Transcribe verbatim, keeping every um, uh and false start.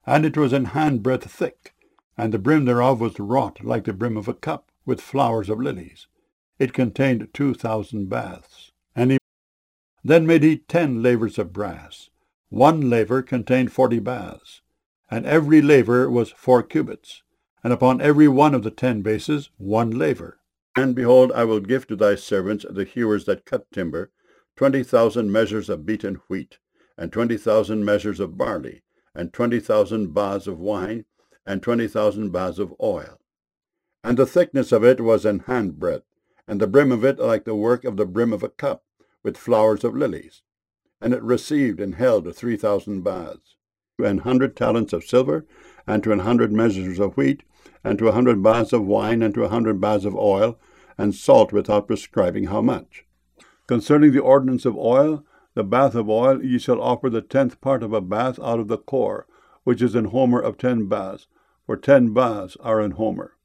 And it was an handbreadth thick, and the brim thereof was wrought like the brim of a cup, with flowers of lilies. It contained two thousand baths. And he then made he ten lavers of brass. One laver contained forty baths, and every laver was four cubits, and upon every one of the ten bases one laver. And behold, I will give to thy servants, the hewers that cut timber, twenty thousand measures of beaten wheat, and twenty thousand measures of barley, and twenty thousand baths of wine, and twenty thousand baths of oil. And the thickness of it was an handbreadth, and the brim of it like the work of the brim of a cup, with flowers of lilies. And it received and held three thousand baths, to an hundred talents of silver, and to an hundred measures of wheat, and to a hundred baths of wine, and to a hundred baths of oil, and salt without prescribing how much. Concerning the ordinance of oil, the bath of oil ye shall offer the tenth part of a bath out of the core, which is an homer of ten baths, for ten baths are an homer.